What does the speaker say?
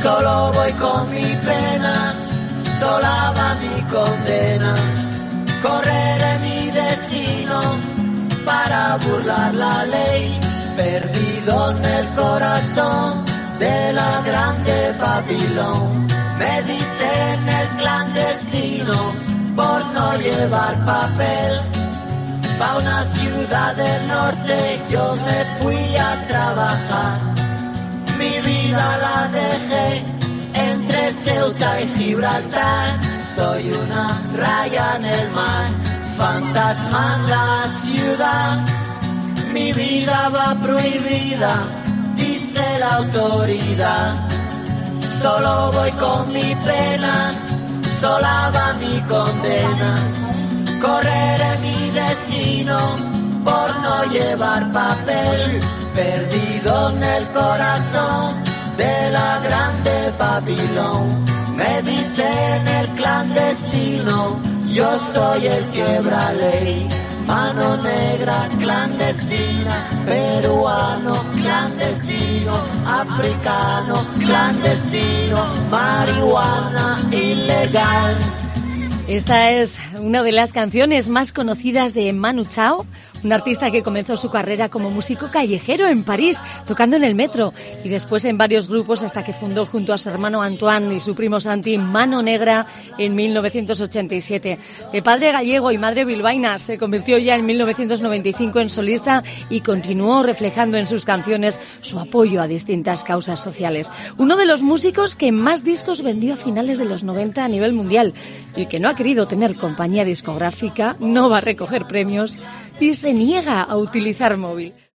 Solo voy con mi pena, sola va mi condena. Correré mi destino para burlar la ley, perdido en el corazón de la grande Babilón. Me dicen el clandestino por no llevar papel. Pa' una ciudad del norte yo me fui a trabajar. Mi vida la dejé entre Ceuta y Gibraltar. Soy una raya en el mar, fantasma en la ciudad. Mi vida va prohibida, dice la autoridad. Solo voy con mi pena, sola va mi condena. Correré mi destino por no llevar papel, perdido en el corazón de la grande Babilón. Me dicen el clandestino, yo soy el quebra ley. Mano negra clandestina, peruano clandestino, africano clandestino, marihuana ilegal. Esta es una de las canciones más conocidas de Manu Chao, un artista que comenzó su carrera como músico callejero en París, tocando en el metro, y después en varios grupos hasta que fundó junto a su hermano Antoine y su primo Santi Mano Negra en 1987. De padre gallego y madre bilbaína, se convirtió ya en 1995 en solista y continuó reflejando en sus canciones su apoyo a distintas causas sociales. Uno de los músicos que más discos vendió a finales de los 90 a nivel mundial y que no ha querido tener compañía discográfica, no va a recoger premios y se niega a utilizar móvil.